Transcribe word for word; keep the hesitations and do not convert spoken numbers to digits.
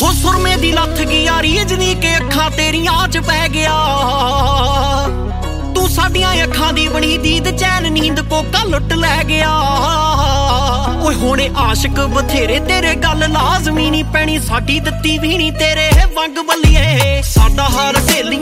ਹੋ ਸੁਰਮੇ ਦੀ ਲੱਥ ਗਈ ਯਾਰੀ ਇਜਨੀ ਕੇ ਅੱਖਾਂ ਤੇਰੀਆਂ ਚ ਪੈ ਗਿਆ ਤੂੰ ਸਾਡੀਆਂ ਅੱਖਾਂ ਦੀ ਬਣੀ ਦੀਦ ਚੈਨ ਨੀਂਦ ਕੋਕਾ ਲੁੱਟ ਲੈ ਗਿਆ ਓਏ ਹੋਣੇ ਆਸ਼ਿਕ ਬਥੇਰੇ ਤੇਰੇ ਗੱਲ ਲਾਜ਼ਮੀ ਨਹੀਂ ਪੈਣੀ ਸਾਡੀ ਦਿੱਤੀ ਵੀ ਨਹੀਂ ਤੇਰੇ ਵੰਗ ਬੱਲੀਏ ਸਾਡਾ ਹਾਰ ਸਹੇਲੀਆਂ